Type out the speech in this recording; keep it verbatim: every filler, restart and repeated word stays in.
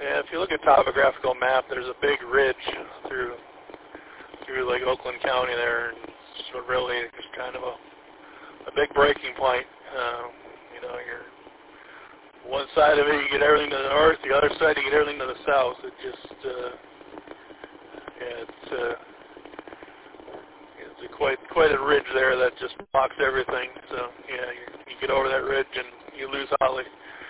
Yeah, if you look at topographical map, there's a big ridge through through like Oakland County there, and so really it's kind of a a big breaking point. Um, you know, you're one side of it you get everything to the north, the other side you get everything to the south. It just uh, yeah, it's uh, it's a quite quite a ridge there that just blocks everything. So yeah, you, you get over that ridge and you lose all the